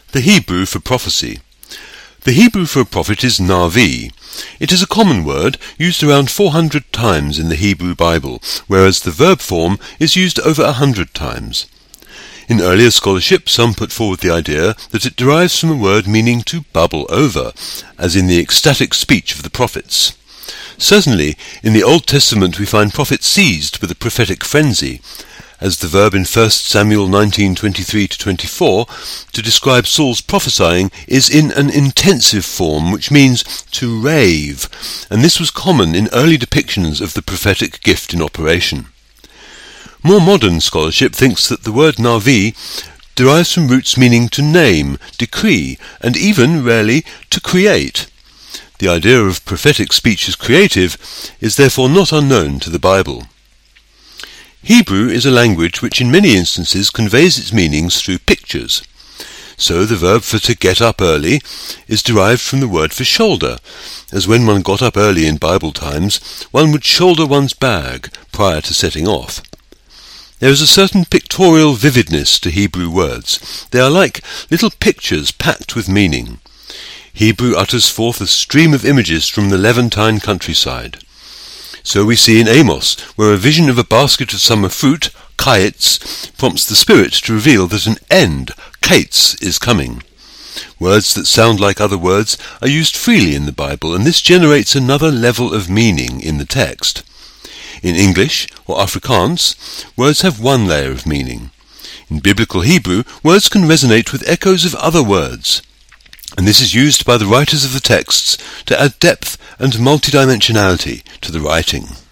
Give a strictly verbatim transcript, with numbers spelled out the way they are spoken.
The Hebrew for prophecy. The Hebrew for a prophet is Navi. It is a common word used around four hundred times in the Hebrew Bible, whereas the verb form is used over a hundred times. In earlier scholarship, some put forward the idea that it derives from a word meaning to bubble over, as in the ecstatic speech of the prophets. Certainly, in the Old Testament we find prophets seized with a prophetic frenzy, as the verb in First Samuel nineteen twenty-three to twenty-four to describe Saul's prophesying is in an intensive form, which means to rave, and this was common in early depictions of the prophetic gift in operation. More modern scholarship thinks that the word Navi derives from roots meaning to name, decree, and even, rarely, to create. The idea of prophetic speech as creative is therefore not unknown to the Bible. Hebrew is a language which in many instances conveys its meanings through pictures. So the verb for to get up early is derived from the word for shoulder, as when one got up early in Bible times, one would shoulder one's bag prior to setting off. There is a certain pictorial vividness to Hebrew words. They are like little pictures packed with meaning. Hebrew utters forth a stream of images from the Levantine countryside. So we see in Amos, where a vision of a basket of summer fruit, kites, prompts the Spirit to reveal that an end, kates, is coming. Words that sound like other words are used freely in the Bible, and this generates another level of meaning in the text. In English, or Afrikaans, words have one layer of meaning. In biblical Hebrew, words can resonate with echoes of other words, and this is used by the writers of the texts to add depth and multidimensionality to the writing.